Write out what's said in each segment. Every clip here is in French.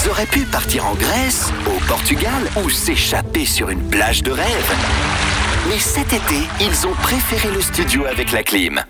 Ils auraient pu partir en Grèce, au Portugal ou s'échapper sur une plage de rêve. Mais cet été, ils ont préféré le studio avec la clim.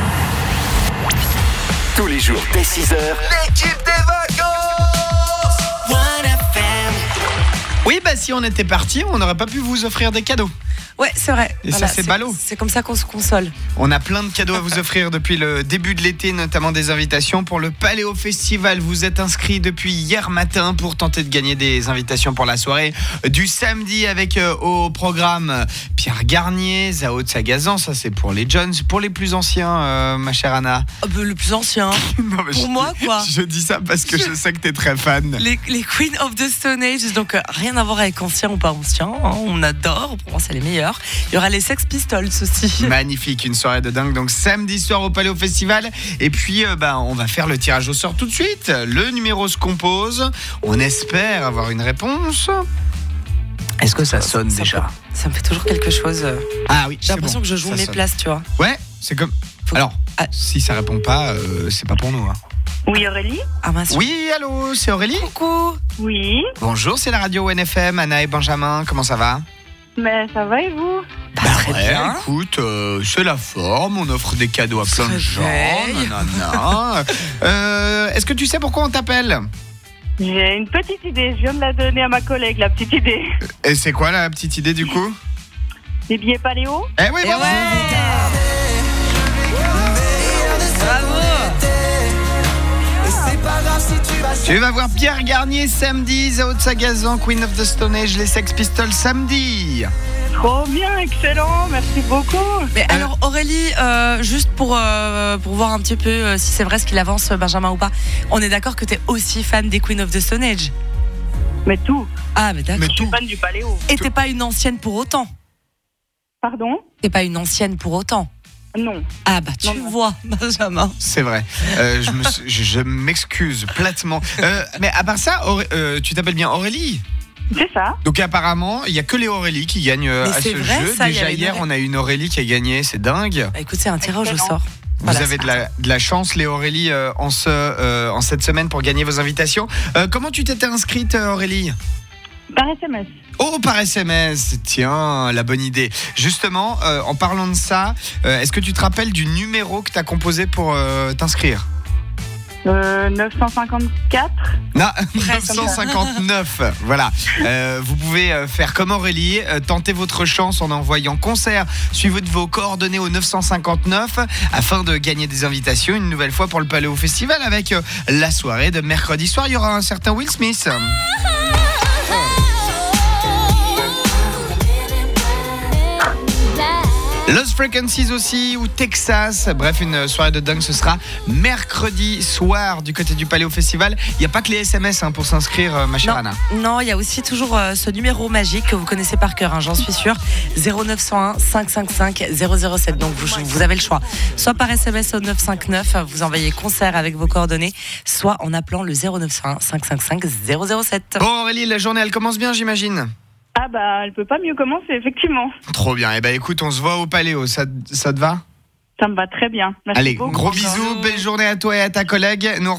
Tous les jours dès 6h, l'équipe des vacances 1FM. Oui, si on était parti, on n'aurait pas pu vous offrir des cadeaux. Ouais, c'est vrai. Et ça, c'est ballot. C'est comme ça qu'on se console. On a plein de cadeaux à vous offrir depuis le début de l'été, notamment des invitations pour le Paléo Festival. Vous êtes inscrits depuis hier matin pour tenter de gagner des invitations pour la soirée du samedi avec au programme Pierre Garnier, Zao de Sagazan. Ça, c'est pour les jeunes. Pour les plus anciens, ma chère Anna. Le plus ancien. Non, mais pour moi, quoi. Je dis ça parce que je sais que t'es très fan. Les Queen of the Stone Age, donc rien à voir avec ancien ou pas ancien. Hein, on adore. Pour moi, c'est les meilleurs. Il y aura les Sex Pistols aussi. Magnifique, une soirée de dingue. Donc samedi soir au Paléo Festival. Et puis on va faire le tirage au sort tout de suite. Le numéro se compose. On espère avoir une réponse. Est-ce que ça sonne déjà ? Ça me fait toujours quelque chose. Ah oui, j'ai l'impression que je joue mes places, tu vois. Ouais, c'est comme. Alors, si ça répond pas, c'est pas pour nous. Hein. Oui, Aurélie. Oui, allô, c'est Aurélie ? Coucou. Oui. Bonjour, c'est la radio 1FM, Anna et Benjamin, comment ça va ? Mais ça va et vous ? Très bien. Écoute, c'est la forme, on offre des cadeaux à plein de gens. Nanana. Est-ce que tu sais pourquoi on t'appelle ? J'ai une petite idée, je viens de la donner à ma collègue, la petite idée. Et c'est quoi la petite idée du coup ? Les billets Paléo ? Eh oui, bravo. Tu vas voir Pierre Garnier samedi, Zao de Sagazan, Queen of the Stone Age, les Sex Pistols samedi. Trop bien, excellent, merci beaucoup. Mais alors Aurélie, juste pour voir un petit peu si c'est vrai ce qu'il avance Benjamin ou pas, on est d'accord que t'es aussi fan des Queen of the Stone Age ? Mais tout. Ah mais d'accord. Je suis fan du Paléo. Et t'es pas une ancienne pour autant ? Pardon ? T'es pas une ancienne pour autant ? Non. Ah tu vois Benjamin. C'est vrai, je m'excuse platement. Mais à part ça, tu t'appelles bien Aurélie ? C'est ça. Donc apparemment, il n'y a que les Aurélie qui gagnent à ce jeu. Déjà hier, on a eu une Aurélie qui a gagné, c'est dingue. Écoute, c'est un tirage au sort. Vous avez de la chance, les Aurélie, en cette semaine pour gagner vos invitations. Comment tu t'étais inscrite, Aurélie ? Par SMS. Oh, par SMS, tiens, la bonne idée. Justement, en parlant de ça, est-ce que tu te rappelles du numéro que tu as composé pour t'inscrire ? 954. Non, 959. Voilà. Vous pouvez faire comme Aurélie, tenter votre chance en envoyant concert, suivez vos coordonnées au 959 afin de gagner des invitations une nouvelle fois pour le Paléo Festival avec la soirée de mercredi soir. Il y aura un certain Will Smith. Lost Frequencies aussi, ou Texas. Bref, une soirée de dingue, ce sera mercredi soir du côté du Paléo Festival. Il n'y a pas que les SMS pour s'inscrire, ma chère Anna. Non, il y a aussi toujours ce numéro magique que vous connaissez par cœur, j'en suis sûre. 0901 555 007. Donc vous avez le choix. Soit par SMS au 959, vous envoyez concert avec vos coordonnées, soit en appelant le 0901 555 007. Bon Aurélie, la journée elle commence bien, j'imagine. Ah elle peut pas mieux commencer, effectivement. Trop bien. Et écoute, on se voit au Paléo, ça te va ? Ça me va très bien. Merci Allez, beaucoup. gros bisous, belle journée à toi et à ta collègue. Nous